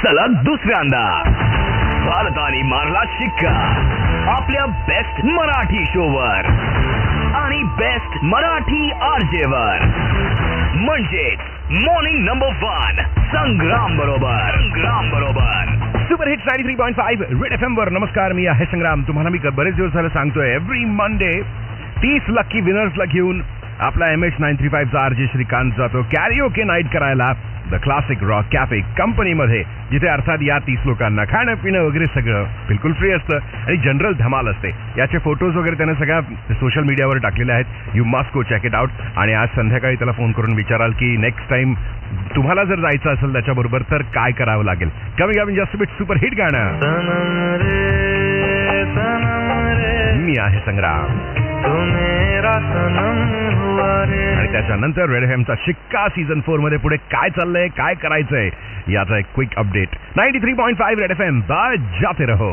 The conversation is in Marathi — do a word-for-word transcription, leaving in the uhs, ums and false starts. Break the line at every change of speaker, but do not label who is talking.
सलग दुसऱ्यांदा भारताने मारला शिक्का आपल्या बेस्ट मराठी शोवर आणि बेस्ट मराठी आरजेवर, म्हणजेच मॉर्निंग नंबर वन संग्राम बरोबर संग्राम बरोबर
super hits ninety three point five red F M वर. नमस्कार, मी आहे संग्राम. तुम्हाला मी बरेच दिवस झालं सांगतोय, एव्हरी मंडे तीस लकी विनर्सला घेऊन आपला एम एच नाईन थ्री फाईव्हचा आरजे श्रीकांत जातो कॅरिओके नाईट करायला द क्लासिक रॉक कॅफे कंपनीमध्ये, जिथे अर्थात या तीस लोकांना खाणं पिणं वगैरे सगळं बिलकुल फ्री असतं आणि जनरल धमाल असते. याचे फोटोज वगैरे त्यानं सगळ्या सोशल मीडियावर टाकलेले आहेत. You must go check it out. आणि आज संध्याकाळी त्याला फोन करून विचाराल की नेक्स्ट टाइम तुम्हाला जर जायचं असेल त्याच्याबरोबर तर काय करावं लागेल. कमी कमी जास्त बिट सुपर हिट गाणं. मी आहे संग्राम आणि त्याच्यानंतर रेड एफ एमचा शिक्का सीझन फोर मध्ये पुढे काय चाललंय, काय करायचंय याचा एक quick update. Ninety three point five red F M, जाते रहो.